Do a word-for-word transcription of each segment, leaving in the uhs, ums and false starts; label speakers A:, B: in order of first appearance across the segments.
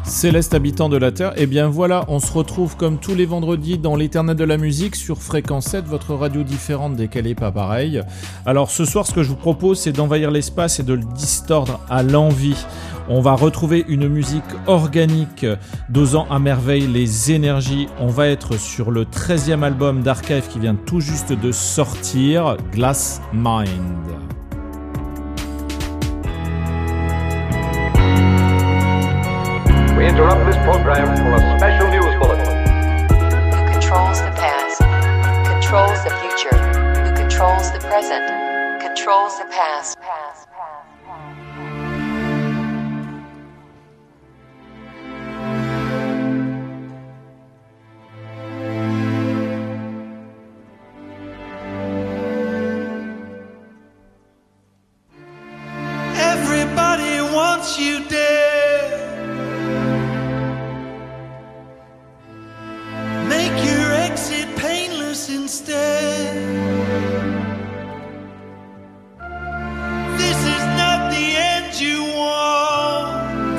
A: Céleste habitant de la Terre, et eh bien voilà, on se retrouve comme tous les vendredis dans l'éternel de la musique sur Fréquence sept, votre radio différente décalée pas pareil. Alors ce soir, ce que je vous propose, c'est d'envahir l'espace et de le distordre à l'envi. On va retrouver une musique organique dosant à merveille les énergies. On va être sur le treizième album d'Archive qui vient tout juste de sortir, Glass Mind.
B: We interrupt this program for a special news bulletin.
C: Who controls the past, controls the future, who controls the present, controls the past. past, past, past.
D: Everybody wants you dead. Instead, this is not the end you want.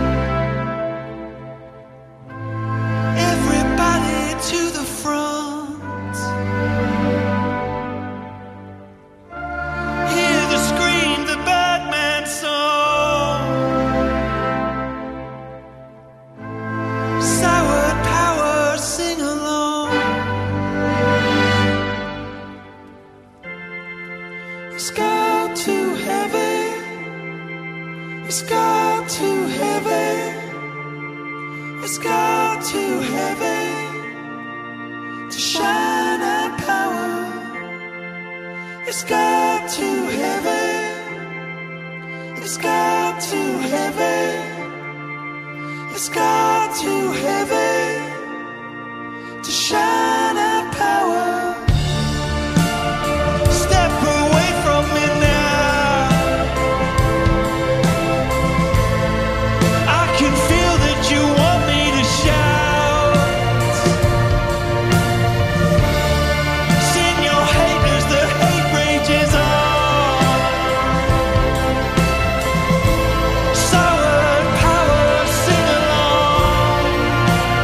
D: Everybody to the front. Hear the scream, the bad man's song. Sour power, sing along. It's got too heavy. It's got too heavy. It's got too heavy to shine our power. It's got too heavy. It's got too heavy. It's got too heavy to shine our power. Sour power, sing along.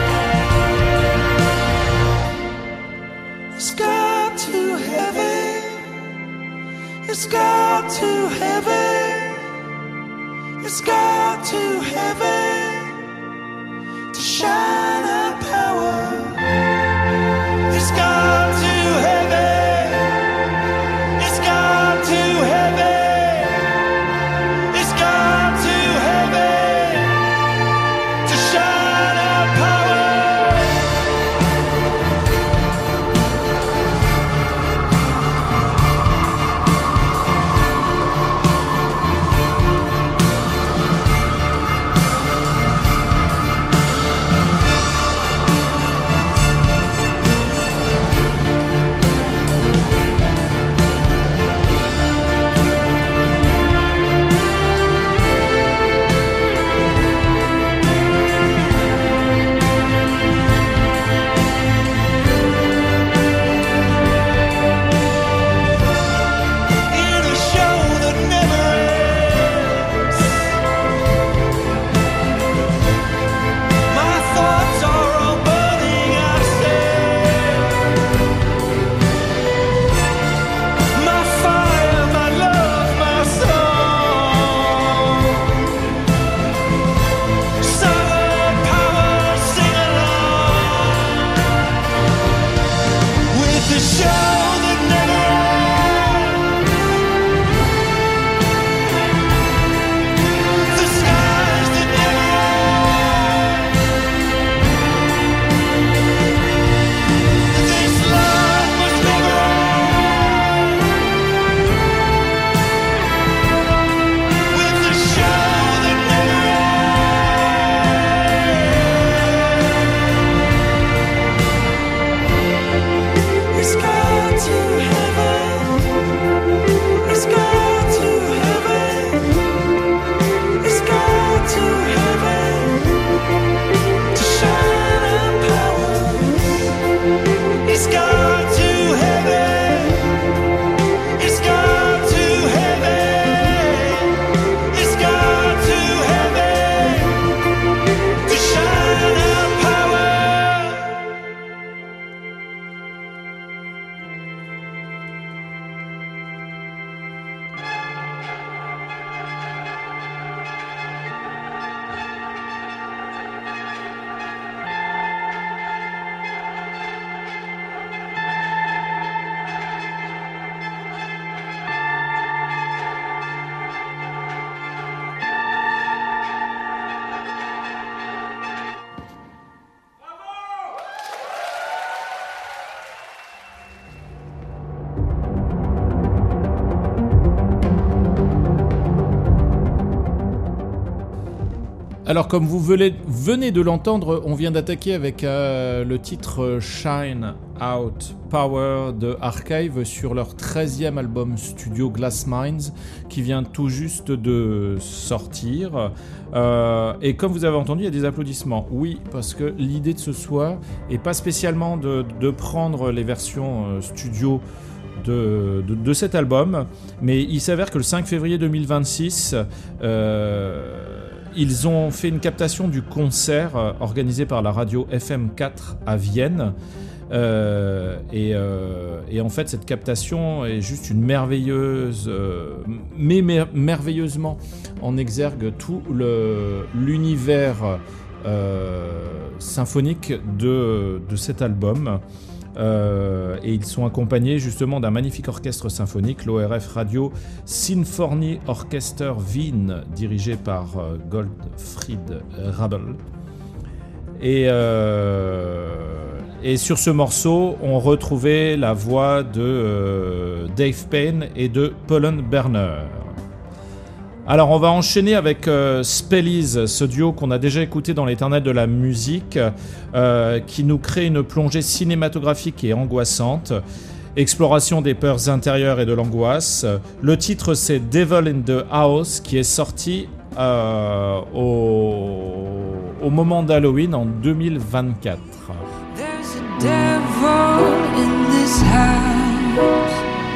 A: Alors comme vous venez, venez de l'entendre, on vient d'attaquer avec euh, le titre Shine Out Power de Archive sur leur treizième album studio Glass Minds qui vient tout juste de sortir. Euh, et comme vous avez entendu, il y a des applaudissements. Oui, parce que l'idée de ce soir n'est pas spécialement de, de prendre les versions euh, studio De, de, de cet album, mais il s'avère que le cinq février deux mille vingt-six, euh, ils ont fait une captation du concert euh, organisé par la radio F M quatre à Vienne. Euh, et, euh, et en fait, cette captation est juste une merveilleuse, euh, mais mer- merveilleusement en exergue tout le, l'univers euh, symphonique de, de cet album. Euh, et ils sont accompagnés justement d'un magnifique orchestre symphonique, l'O R F Radio Symphony Orchester Wien, dirigé par euh, Gottfried Rabel. Et, euh, et sur ce morceau, on retrouvait la voix de euh, Dave Payne et de Paul Berner. Alors on va enchaîner avec euh, Spellies, ce duo qu'on a déjà écouté dans l'éternel de la musique, euh, qui nous crée une plongée cinématographique et angoissante, exploration des peurs intérieures et de l'angoisse. Le titre c'est Devil in the House, qui est sorti euh, au, au moment d'Halloween en deux mille vingt-quatre.
E: There's a devil in this house.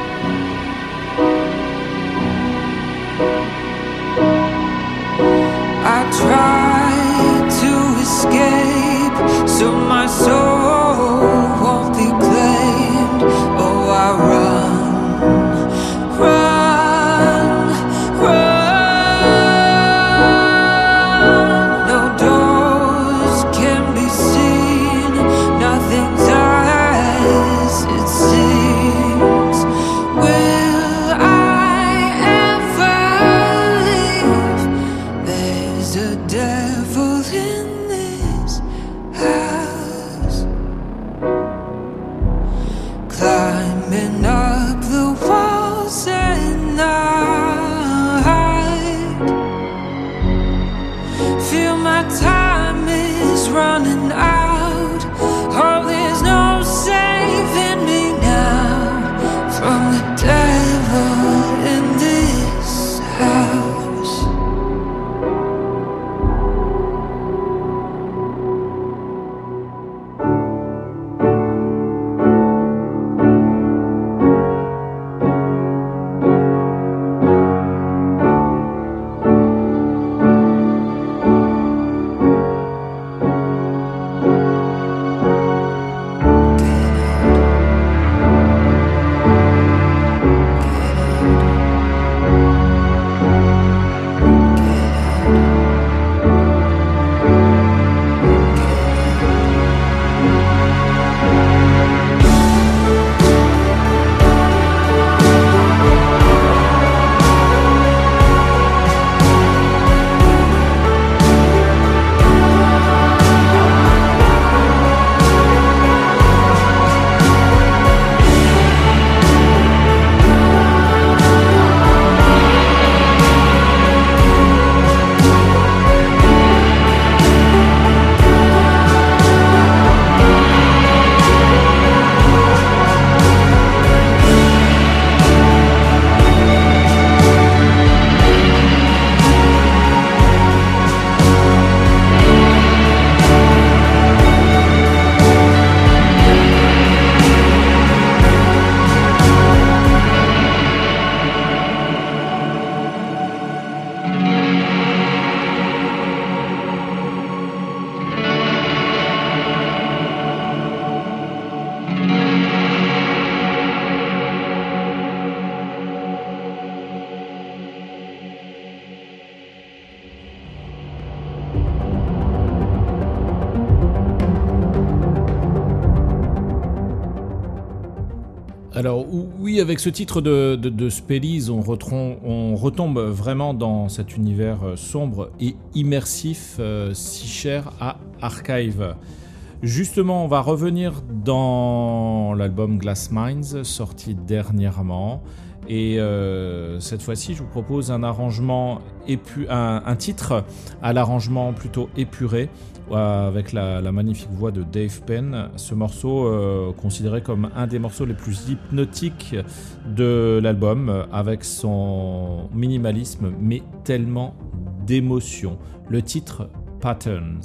E: I try to escape so my soul won't be claimed. Oh, I run, run, run. No doors can be seen, nothing's as it seems. Will I ever leave? There's a devil in this house, climbing up the walls at night. Feel my time is running out. Oh, there's no saving me now from the devil in this house.
A: Alors oui, avec ce titre de, de, de Spellies, on, retrom, on retombe vraiment dans cet univers sombre et immersif euh, si cher à Archive. Justement, on va revenir dans l'album Glass Minds, sorti dernièrement. Et euh, cette fois-ci, je vous propose un arrangement épu- un, un titre à l'arrangement plutôt épuré, euh, avec la, la magnifique voix de Dave Penn. Ce morceau, euh, considéré comme un des morceaux les plus hypnotiques de l'album, euh, avec son minimalisme, mais tellement d'émotion. Le titre Patterns.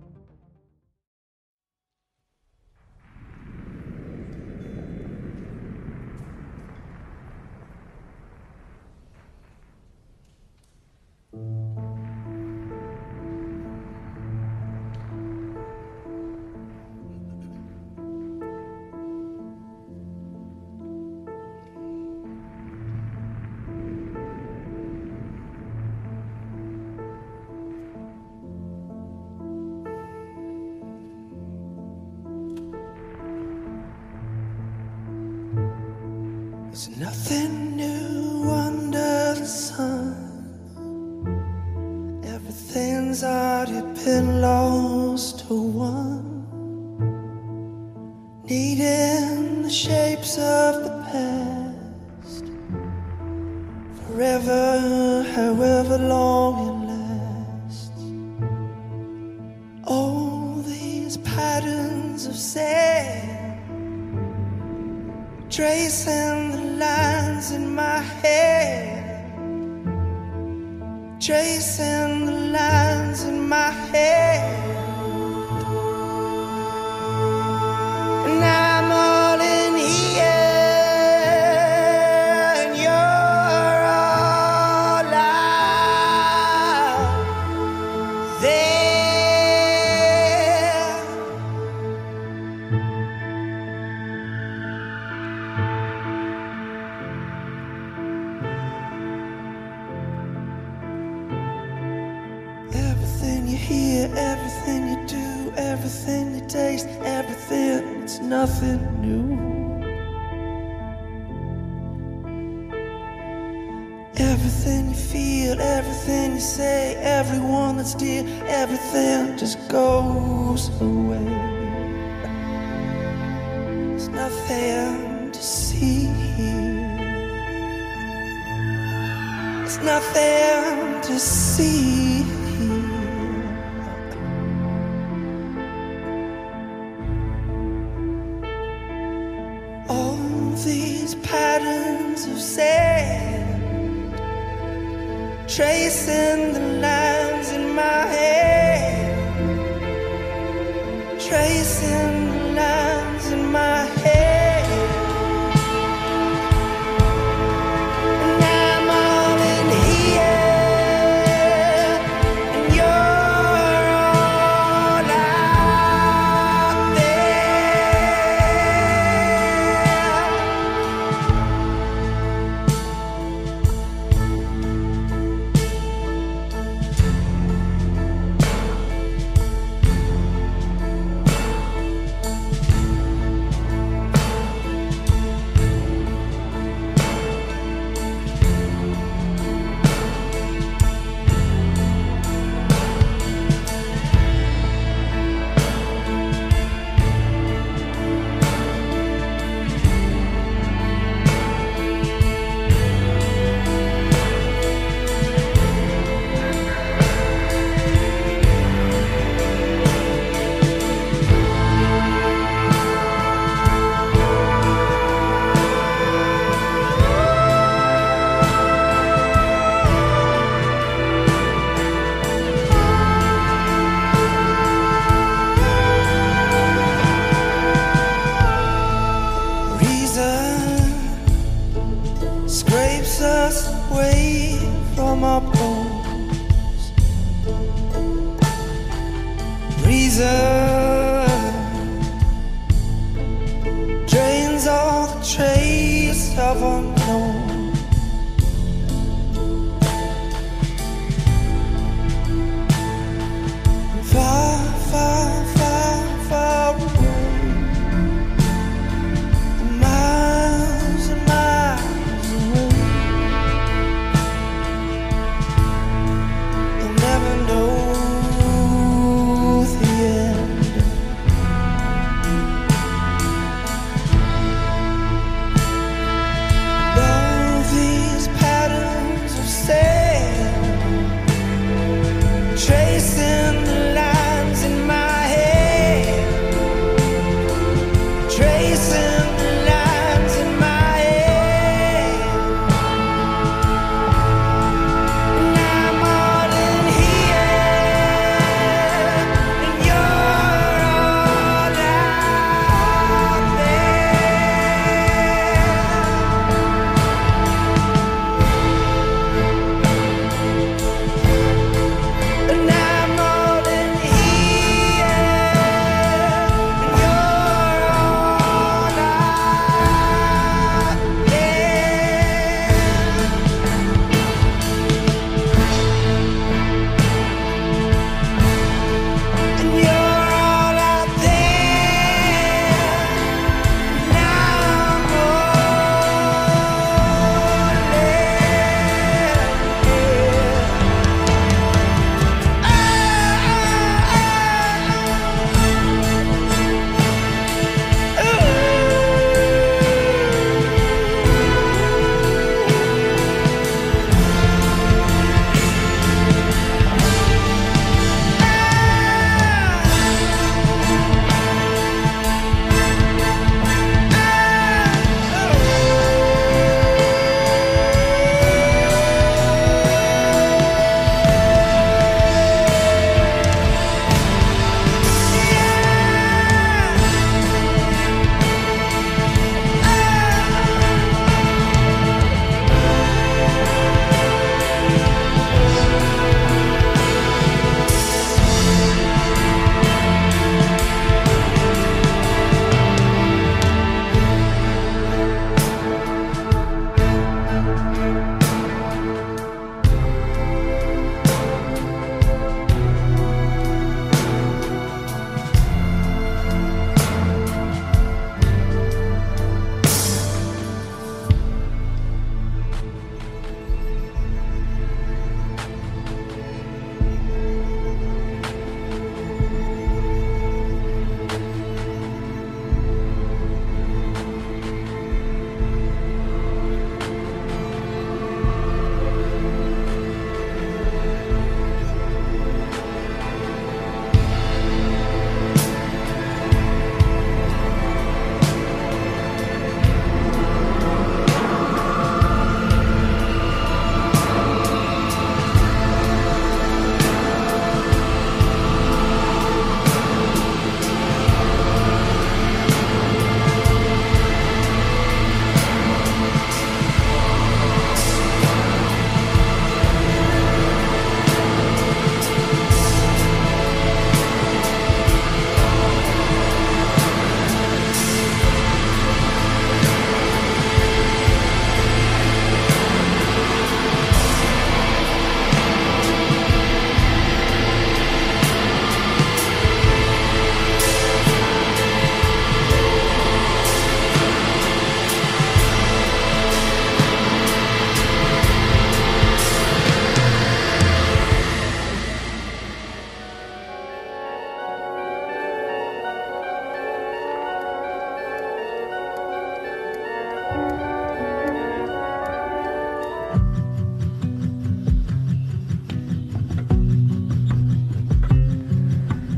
F: There's nothing new under the sun. Everything's already been lost to one. Needing the shapes of the past. Forever, however long it lasts. All these patterns of sand. Tracing the lines in my head. Tracing the lines in my head. And I'm all in here, and you're all out there. Everything you hear, everything you do, everything you taste, everything, it's nothing new. Everything you feel, everything you say, everyone that's dear, everything just goes away. There's nothing to see here. There's nothing to see. All these patterns of sand, tracing the lines in my head, tracing the lines in my head. And I'm all in here, and you're all out scrapes us away from our bones. Reason drains all the trace of unknown. Far, far, far, far away. Miles and miles away. You'll never know the end.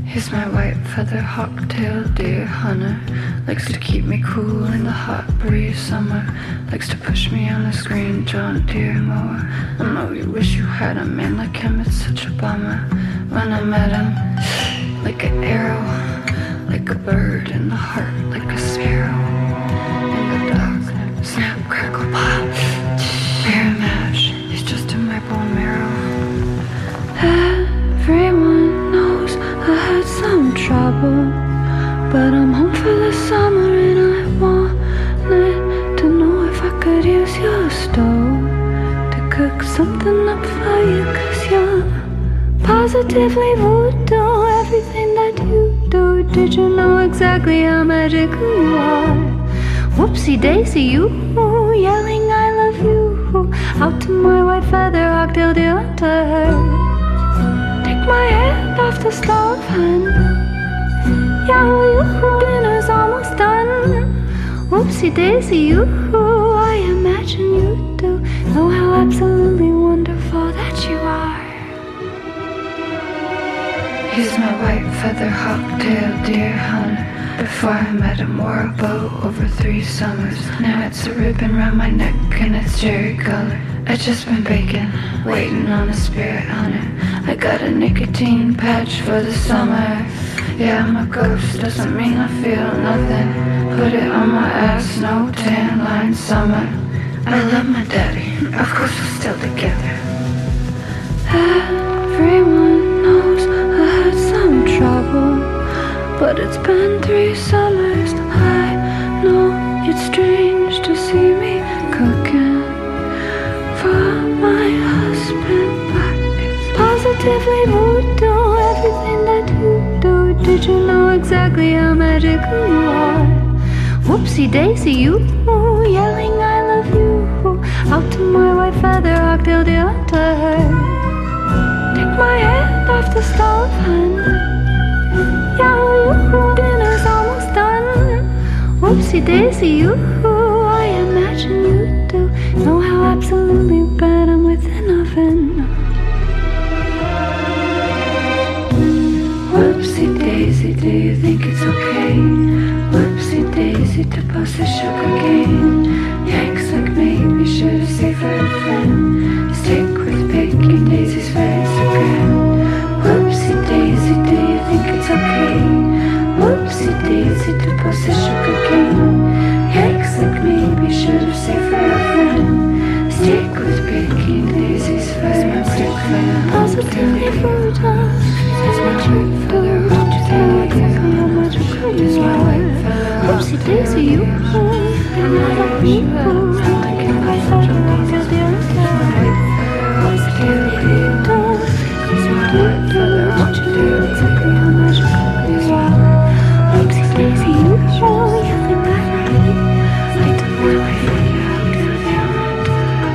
G: He's my white feather hawk-tailed deer hunter. Likes to keep me cool in the hot breeze summer. Likes to push me on his green John Deere mower. I know you wish you had a man like him, it's such a bummer. When I met him, like an arrow, like a bird in the heart, like a sparrow. In the dark, snap, crackle, pop, bear match, he's just in my bone marrow. Everyone knows I had some trouble, but I'm home for the summer and I wanted to know if I could use your stove to cook something up for you, cause you're positively voodoo, everything that you do. Did you know exactly how magical you are? Whoopsie daisy, you yelling I love you out to my white feather hawk-tailed deer hunter. Take my hand off the stove and yeah, you dinner's almost done. Whoopsie daisy, you I imagine you do know how absolutely wonderful that you are. He's my white feather hawk-tailed deer hunter. Before I met him, wore a bow over three summers. Now it's a ribbon round my neck and it's cherry color. I just been baking, waiting on a spirit hunter. I got a nicotine patch for the summer. Yeah, I'm a ghost, doesn't mean I feel nothing. Put it on my ass, no tan line summer. I love my daddy, of course we're still together. Everyone knows I had some trouble, but it's been three summers. I know it's strange to see me cooking for my husband, but it's positively voodoo, everything that you do. Did you know exactly how magical you are? Whoopsie daisy, you yelling I love you out to my white feather hawk-tailed deer hunter. Take my hand off the stove and yeah, you dinner's almost done. Whoopsie daisy, you I imagine you do know how absolutely bad I'm with an oven. Whoopsie daisy, do you think it's okay? Whoopsie daisy to bust a sugar cane. Yanks like maybe should've saved for a friend. Steak with bacon, Daisy's face again. Whoopsie daisy, do you think it's okay? Whoopsie daisy to bust a sugar cane. Yanks like maybe should've saved for a friend. Steak with bacon, Daisy's face again. Positively brutal. It's my white feather, don't you think how much I could use my white feather? Whoopsie daisy, you and I love you. I can't buy such a hawk-tailed deer hunter. Whoopsie daisy, you don't. It's my white feather, don't you do exactly how much I could use my whoopsie daisy, you yelling I love you. I don't know my feather hawk-tailed deer hunter.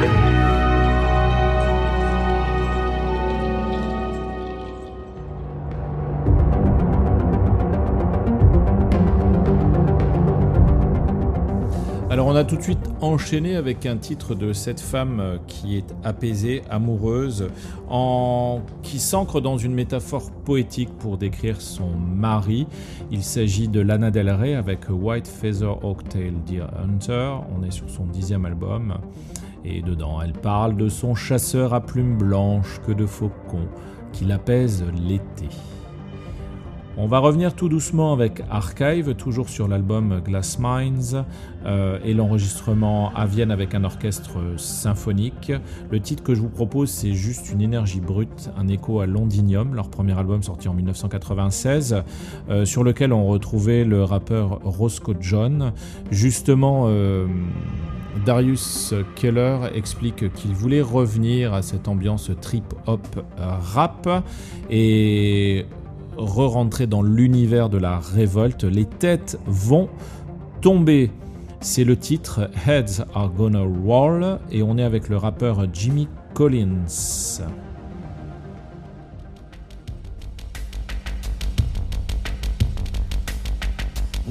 A: Alors on a tout de suite enchaîné avec un titre de cette femme qui est apaisée, amoureuse, en... qui s'ancre dans une métaphore poétique pour décrire son mari. Il s'agit de Lana Del Rey avec White Feather Hawk-tailed Deer Hunter. On est sur son dixième album. Et dedans, elle parle de son chasseur à plumes blanches que de faucons qui l'apaise l'été. On va revenir tout doucement avec Archive, toujours sur l'album Glass Mines, euh, et l'enregistrement à Vienne avec un orchestre symphonique. Le titre que je vous propose, c'est juste une énergie brute, un écho à Londinium, leur premier album sorti en dix-neuf cent quatre-vingt-seize, euh, sur lequel on retrouvait le rappeur Roscoe John. Justement, euh, Darius Keller explique qu'il voulait revenir à cette ambiance trip-hop rap et re-rentrer dans l'univers de la révolte. Les têtes vont tomber. C'est le titre Heads Are Gonna Roll et on est avec le rappeur Jimmy Collins.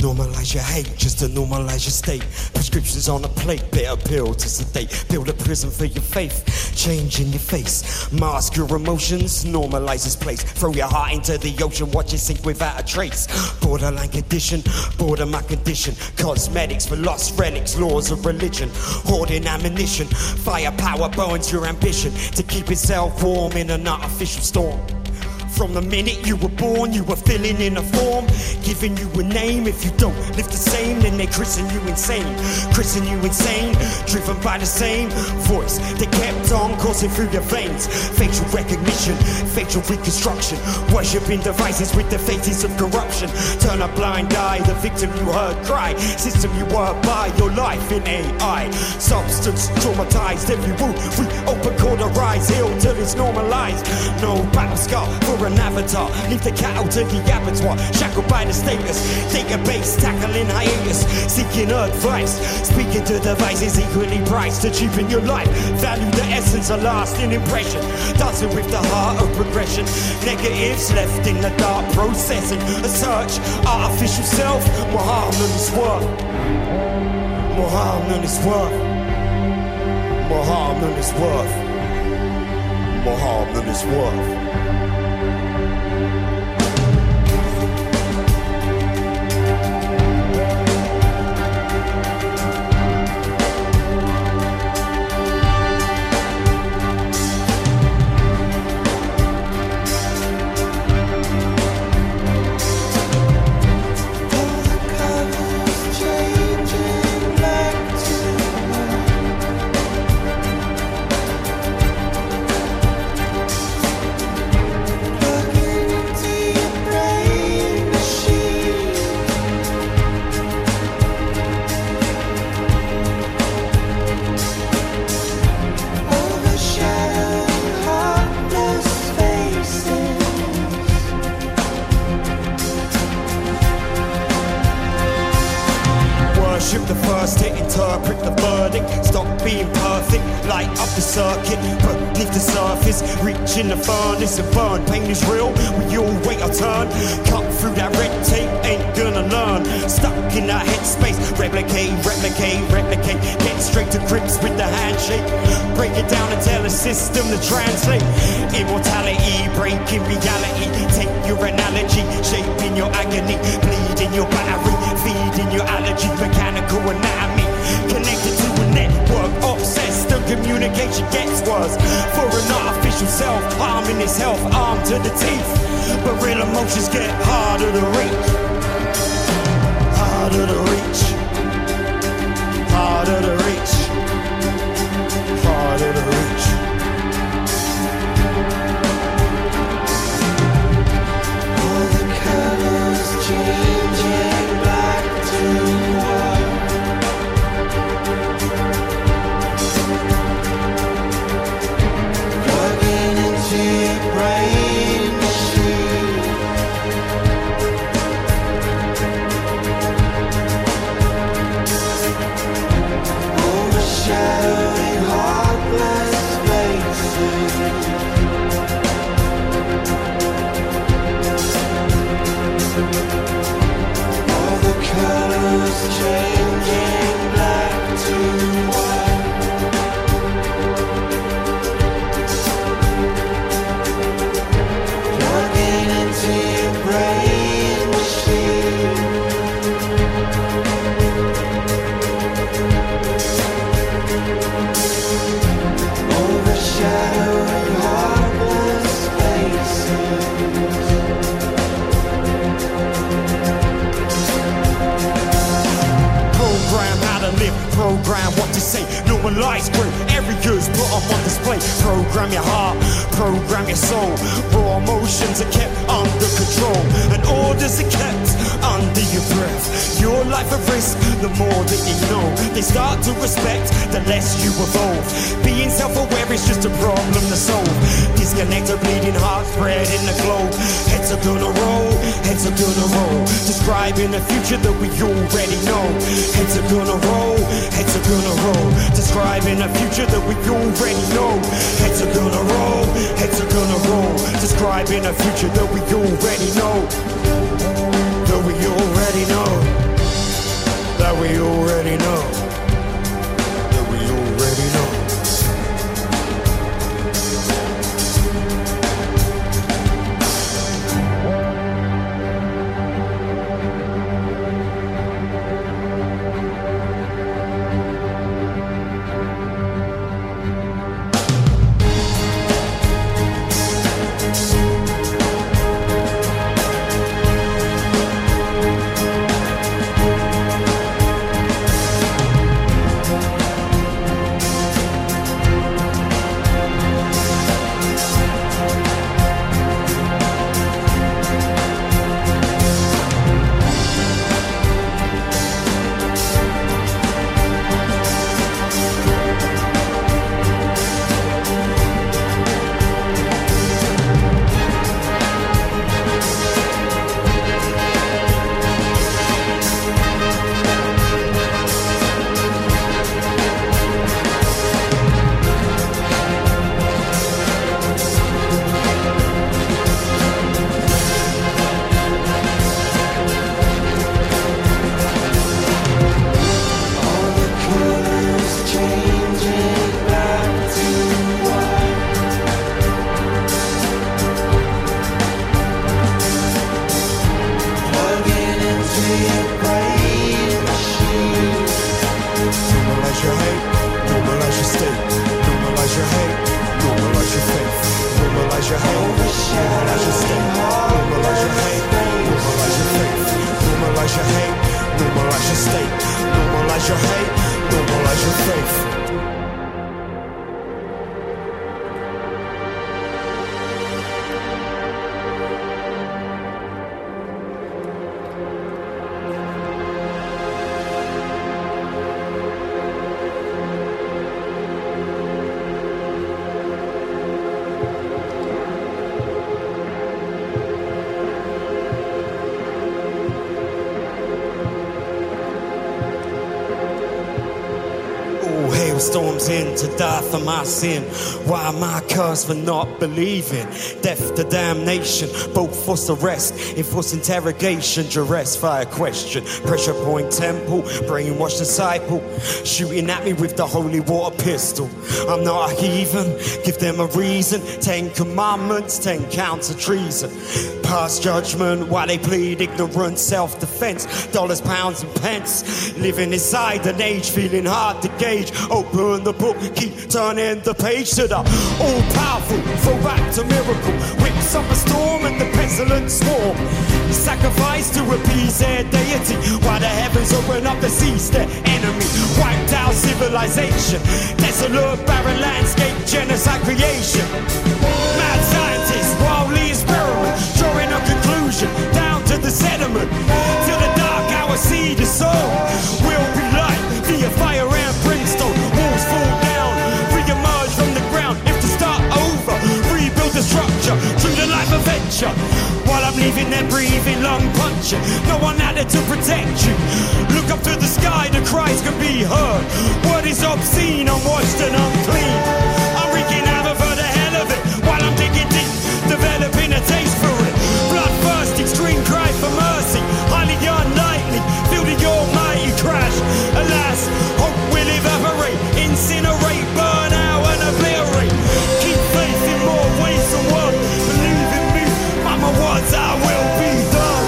H: Normalize your hate just to normalize your state. Prescriptions on a plate, bitter pill to sedate. Build a prison for your faith, change in your face. Mask your emotions, normalize this place. Throw your heart into the ocean, watch it sink without a trace. Borderline condition, border my condition. Cosmetics for lost relics, laws of religion. Hoarding ammunition, firepower burns your ambition to keep itself warm in an artificial storm. From the minute you were born, you were filling in a form, giving you a name. If you don't live the same, then they christen you insane. Christen you insane, driven by the same voice that kept on coursing through your veins. Facial recognition, facial reconstruction, worshipping devices with the faces of corruption. Turn a blind eye, the victim you heard cry. System you were by, your life in A I. Substance traumatized, every wound we open, cauterize, heal till it's normalized. No battle scar for an avatar. Leave the cattle to the abattoir, shackled by the status. Database tackling hiatus, seeking advice. Speaking to devices equally priced to cheapen your life. Value the essence of lasting impression. Dancing with the heart of progression. Negatives left in the dark, processing a search. Artificial self, more harm than it's worth. More harm than it's worth. More harm than it's worth. More harm than it's worth. The first to interpret the verdict. Stop being perfect, light up the circuit, beneath the surface, reach in the furnace and burn. Pain is real, we all wait our turn. Cut through that red tape, ain't gonna learn. Stuck in that headspace, replicate, replicate, replicate. Get straight to grips with the handshake. Break it down and tell the system to translate. Immortality, breaking reality. Take your analogy, shaping your agony, bleeding your battery, feeding your allergy. Mechanical anatomy, connected to a network, obsessed and communication gets worse. For an artificial self, harming his health, armed to the teeth. But real emotions get harder to reach. Harder to reach. Harder to reach. Harder to reach. All the colors changing back to white. Plugging into your brain machine. Overshadowing heartless faces. All the colors changing black to white. Plugging into your brain machine. Overshadowing heartless faces. Program how to live, program what to say. Normalize grit, areas put them on display. Program your heart, program your soul. Raw emotions are kept under control, and orders are kept under your breath. Your life at risk, the more that you know. They start to respect, the less you evolve. Being self-aware is just a problem to solve. Disconnect a bleeding heart spread in the globe. Heads are gonna roll, heads are gonna roll. Describing the future that we already know. Heads are gonna roll, heads are gonna roll. Describing a future that we already know. Heads are gonna roll, heads are gonna roll. Describing a future that we already know. That we already know. Normalize your hate, normalize your faith. Storms in to die for my sin. Why am I cursed for not believing? Death to damnation, both forced arrest, enforced interrogation, duress, fire question, pressure point temple, brainwashed disciple, shooting at me with the holy water pistol. I'm not a heathen, give them a reason. Ten commandments, ten counts of treason. Pass judgment while they plead ignorance, self-defense, dollars, pounds and pence. Living inside an age, feeling hard to gauge. Open the book, keep turning the page to the all-powerful, throw back to miracle. Whips up a storm and the pestilent swarm. Sacrifice to appease their deity, while the heavens open up to seize their enemy. Wiped out civilization, desolate barren landscape, genocide creation. Mad scientists, wildly experiment, drawing a conclusion down to the sediment. Till the dark hour see the soul will be light via fire and brimstone. Walls fall down, re-emerge from the ground. If to start over, rebuild the structure through the life adventure. While I'm leaving them breathing, lung punching, no one out there to protect you. Look up to the sky, the cries can be heard. Word is obscene, unwashed and unclean. I'm wreaking havoc for the hell of it, while I'm digging deep, developing a taste for it. Bloodthirst, extreme cry for mercy, highly unlikely, feel the almighty crash. Alas, hope will evaporate, incinerate, burn out and obliterate. Keep faith in more ways than one. Believe in me, by my words I will be done.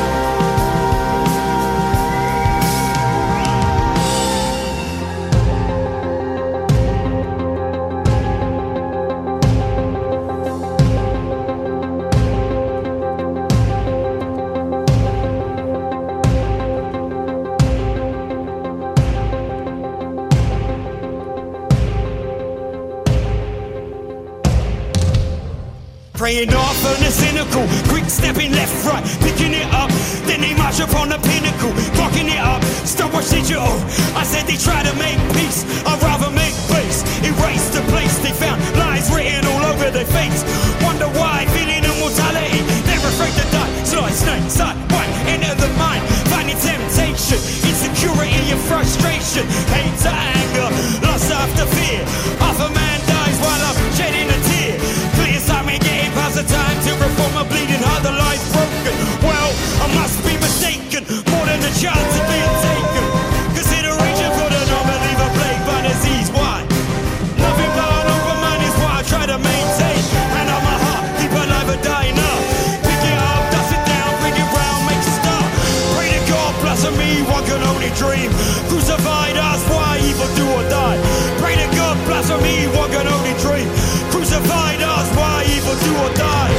H: Praying off on the cynical, quick stepping left, right, picking it up. Then they march upon the pinnacle, clocking it up. Stopwatch digital, I said they try to make peace, I'd rather make peace. Erase the place they found, lies written all over their face. Wonder why, feeling immortality, they're afraid to die. Slide, snake, side, white, enter the mind, finding temptation, insecurity and frustration, hate to anger, loss after fear. Half a man dies while I'm shedding a tear. Clear time ain't getting past the time to reform a bleeding heart, the life broken. Well, I must be mistaken, more than a chance of being taken. Consideration for the non-believer plagued by disease. Why? Nothing but an open mind is what I try to maintain. Hand on my heart, keep alive or die now. Pick it up, dust it down, bring it round, make it start. Pray to God, bless me, one can only dream. Crucified, ask why evil do or die. Pray to God, bless me, one can only dream. Crucified, ask why evil do or die.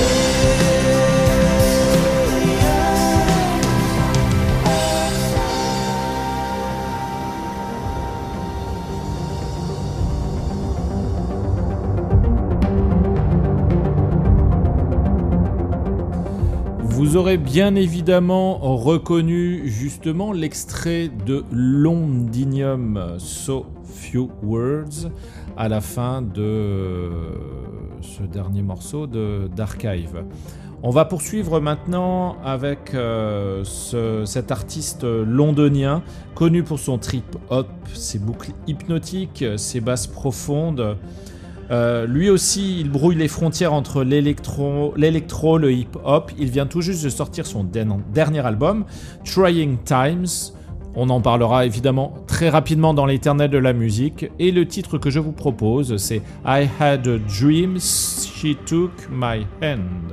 A: Vous aurez bien évidemment reconnu justement l'extrait de Londinium, So Few Words, à la fin de ce dernier morceau de, d'Archive. On va poursuivre maintenant avec euh, ce, cet artiste londonien, connu pour son trip-hop, ses boucles hypnotiques, ses basses profondes. Euh, lui aussi, il brouille les frontières entre l'électro, l'électro, le hip-hop. Il vient tout juste de sortir son dernier album, Trying Times. On en parlera évidemment très rapidement dans l'éternel de la musique. Et le titre que je vous propose, c'est I Had a Dream, She Took My Hand.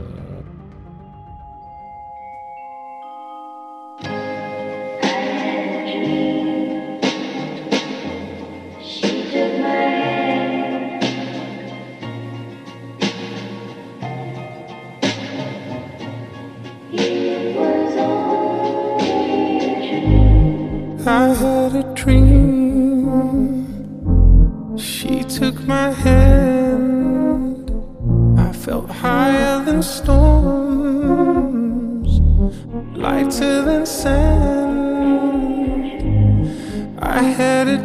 F: I had a
E: dream. She took my hand. I felt higher than storms, lighter than sand. I had a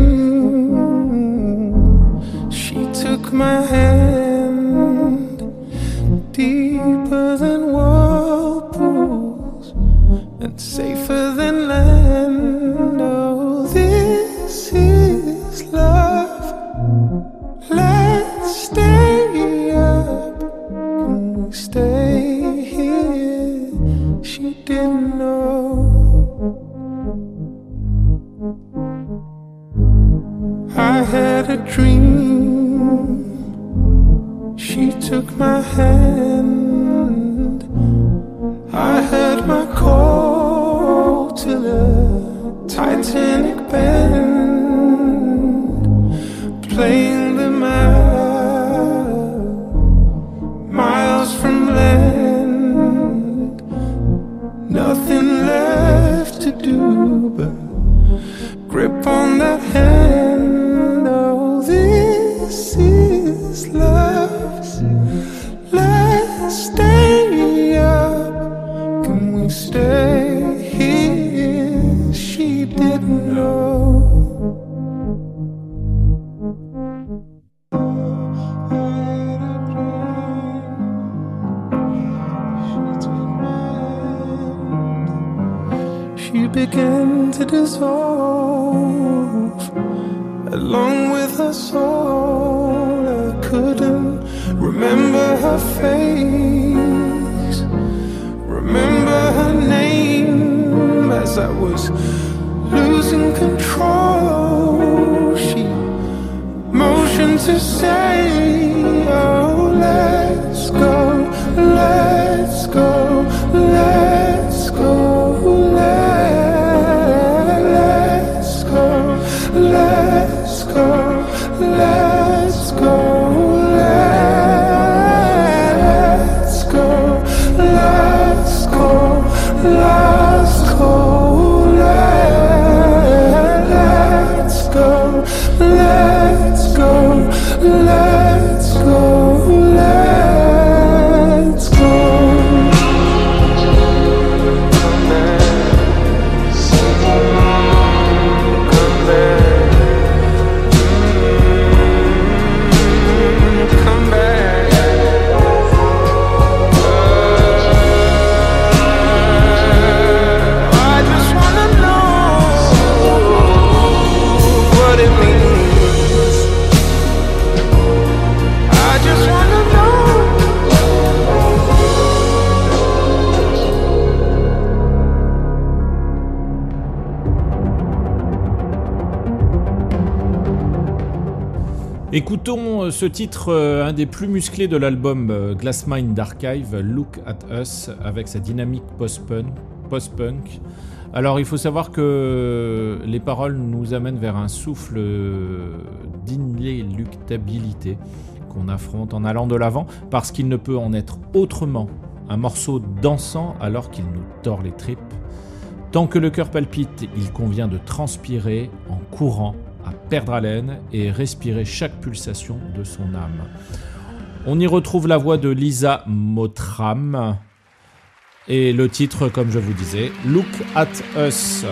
E: dream. She took my hand, deeper than whirlpools and safer than land. Oh, this is love. Let's stay up. Can we stay here? She didn't know. I had a dream. She took my hand. I heard my call to the Titanic band, playing them out, miles from land. Nothing left to do but grip on that hand. Oh, this is love. Let's stay up. Can we stay here? She didn't know. She began to dissolve along with her soul. I couldn't remember her face, remember her name as I was losing control. She motioned to say, oh, let's go, let's go, let's go, let's go, let's go, let's go, let's go, let's go, let's go, let's go, let's go, let's go, let's go.
A: Écoutons ce titre, euh, un des plus musclés de l'album euh, Glassmind Archive, Look at Us, avec sa dynamique post-punk. post-punk. Alors il faut savoir que les paroles nous amènent vers un souffle d'inéluctabilité qu'on affronte en allant de l'avant, parce qu'il ne peut en être autrement. Un morceau dansant alors qu'il nous tord les tripes. Tant que le cœur palpite, il convient de transpirer en courant, à perdre haleine et respirer chaque pulsation de son âme. On y retrouve la voix de Lisa Mottram et le titre, comme je vous disais, Look at Us.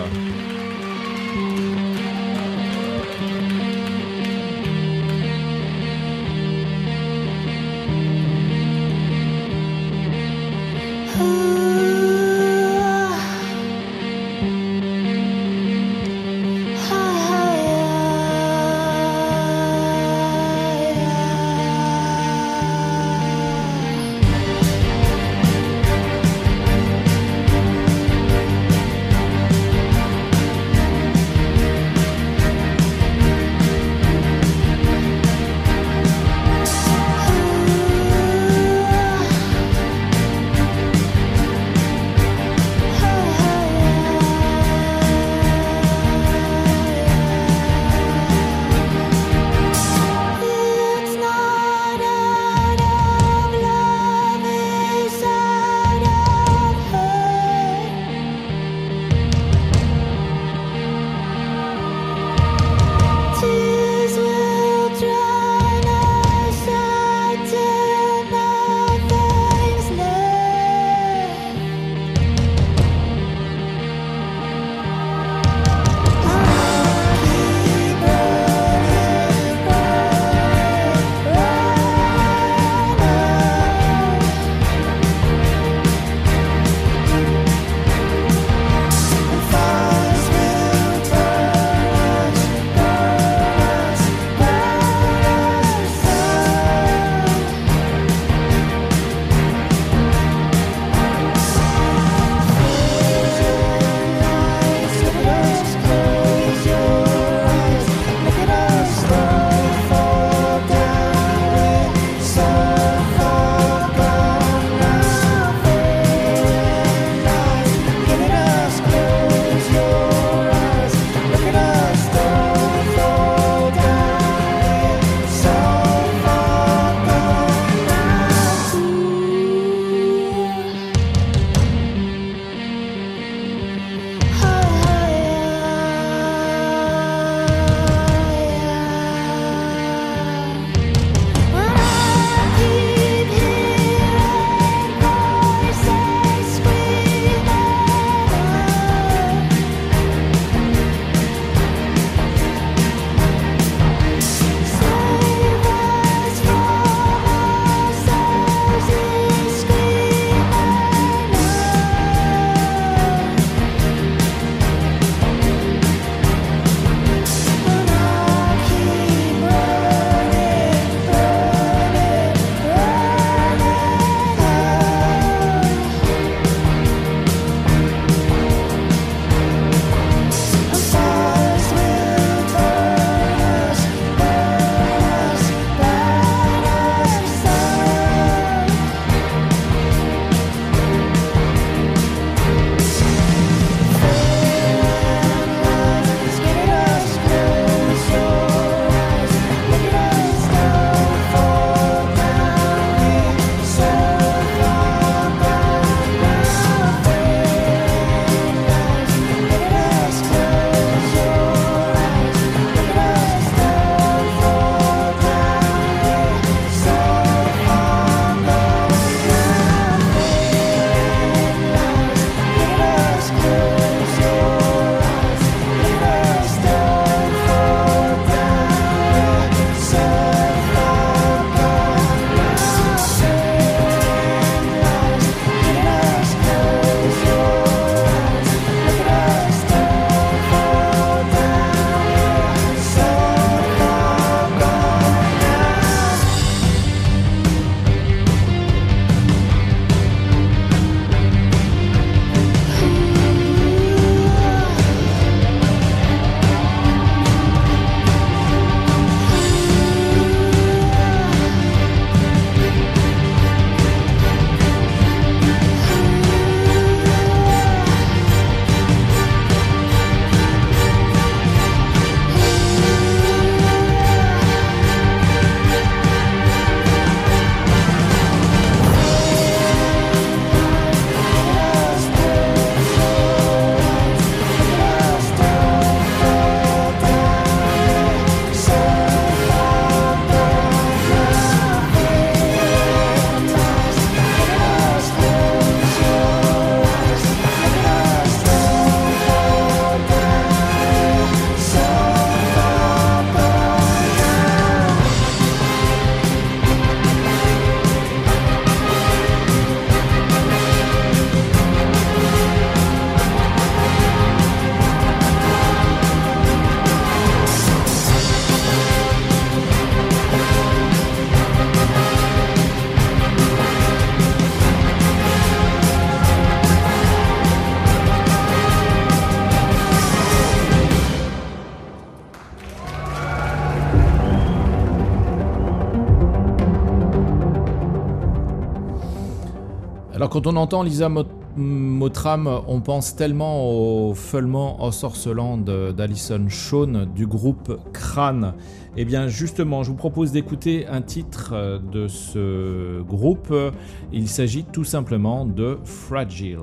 A: Alors quand on entend Lisa Mot- Mottram, on pense tellement au feulement ensorcelant de- d'Alison Shawn du groupe Crane. Eh bien justement, je vous propose d'écouter un titre de ce groupe. Il s'agit tout simplement de Fragile.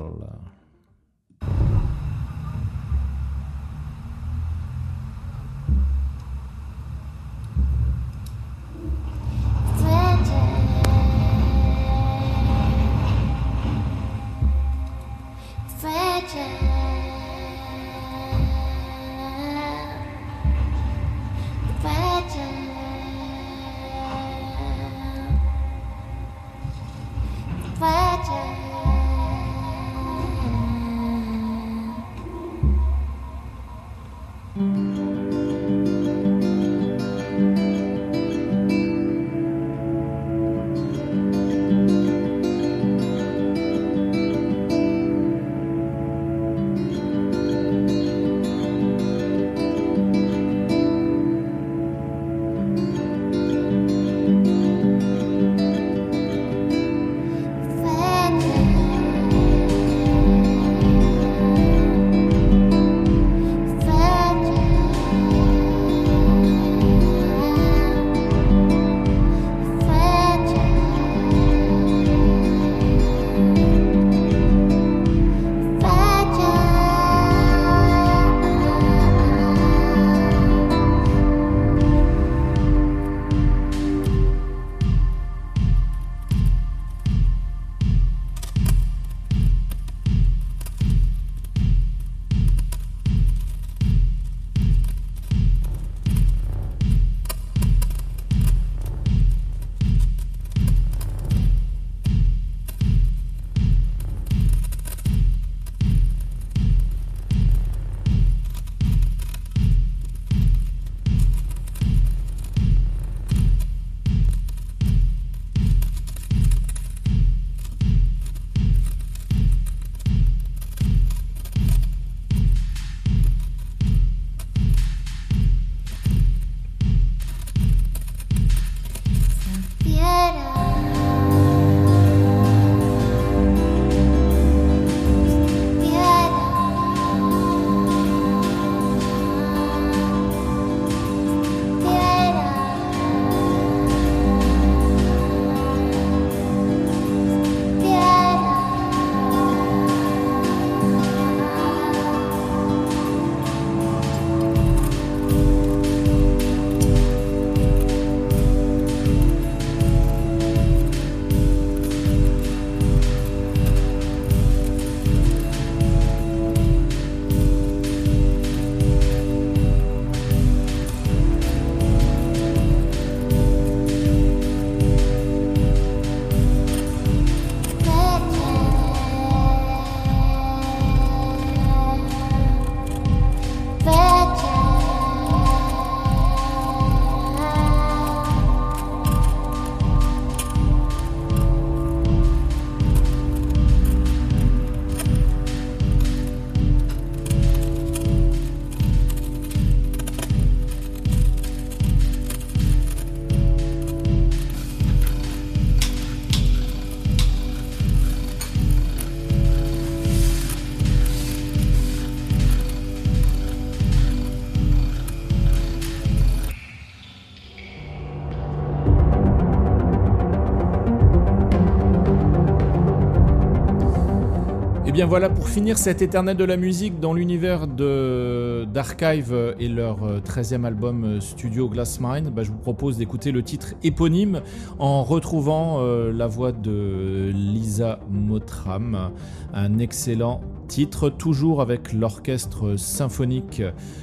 A: bien voilà, pour finir cet éternel de la musique dans l'univers de, d'Archive et leur treizième album studio Glassmind, bah, je vous propose d'écouter le titre éponyme en retrouvant euh, la voix de Lisa Mottram, un excellent titre, toujours avec l'orchestre symphonique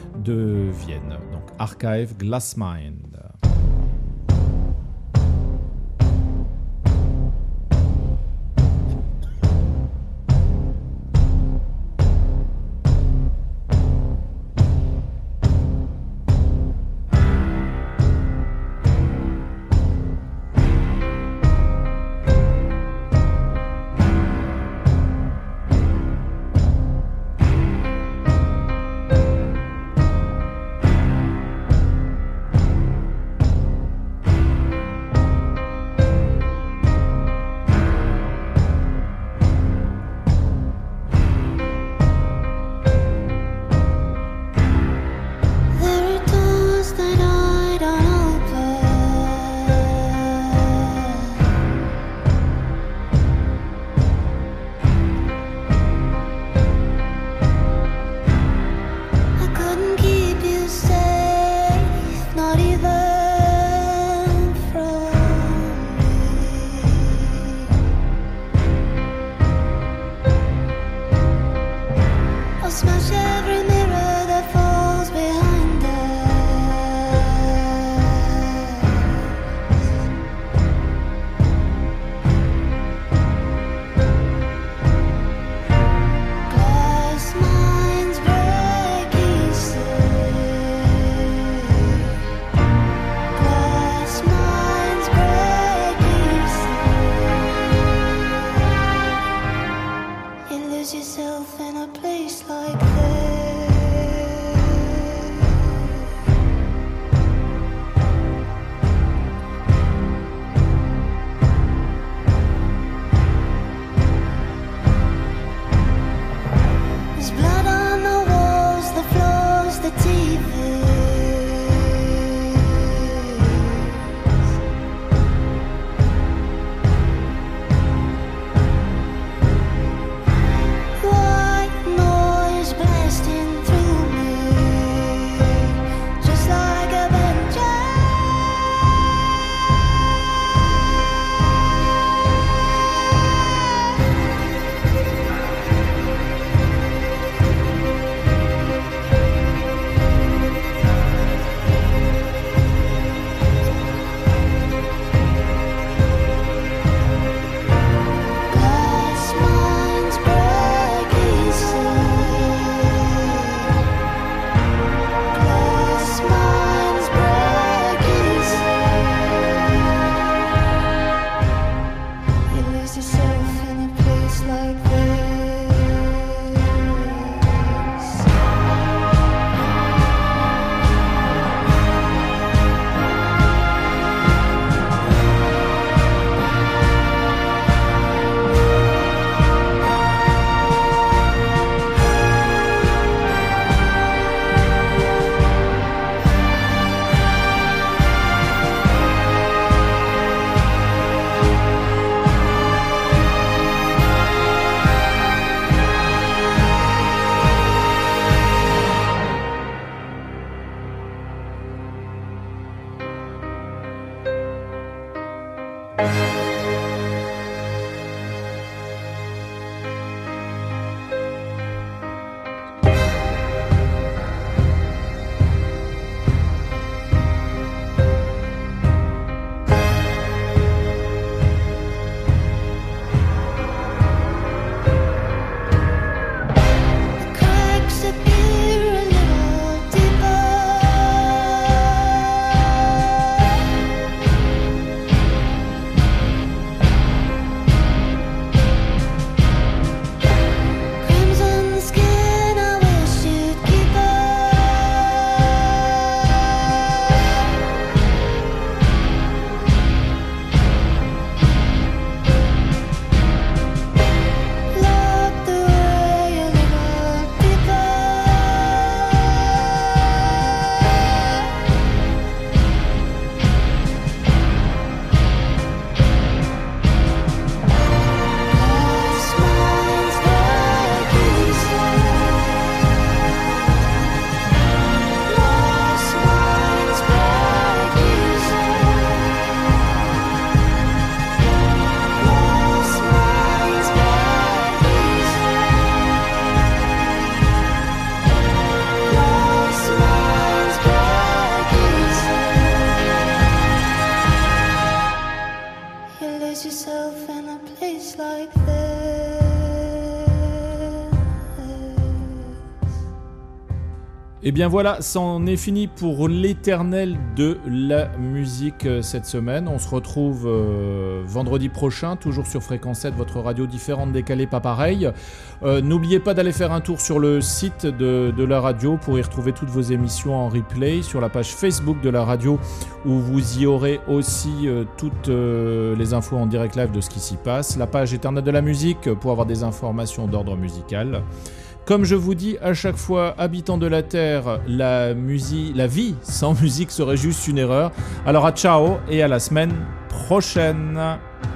A: de Vienne. Donc Archive, Glassmind.
I: smash every mirror that falls behind us. Glass minds break easy. Glass minds break easy. You lose yourself in a place like this. There's blood on the walls, the floors, the T Vs. White noise blasting through me, just like a vengeance. Glass minds break easy. Glass minds break easy. You lose yourself in a place like this. The cracks appear a little deeper. Crimson skin, I wish you'd keep up. Locked away a little deeper. Glass minds break easy. Glass minds break easy. Glass minds break easy. Glass minds break easy. You lose yourself in a place like this.
A: Et bien voilà, c'en est fini pour l'éternel de la musique euh, cette semaine. On se retrouve euh, vendredi prochain, toujours sur Fréquence sept, votre radio différente, décalée, pas pareil. Euh, n'oubliez pas d'aller faire un tour sur le site de, de la radio pour y retrouver toutes vos émissions en replay, sur la page Facebook de la radio où vous y aurez aussi euh, toutes euh, les infos en direct live de ce qui s'y passe. La page éternelle de la musique pour avoir des informations d'ordre musical. Comme je vous dis à chaque fois, habitants de la Terre, la, musique, la vie sans musique serait juste une erreur. Alors à ciao et à la semaine prochaine.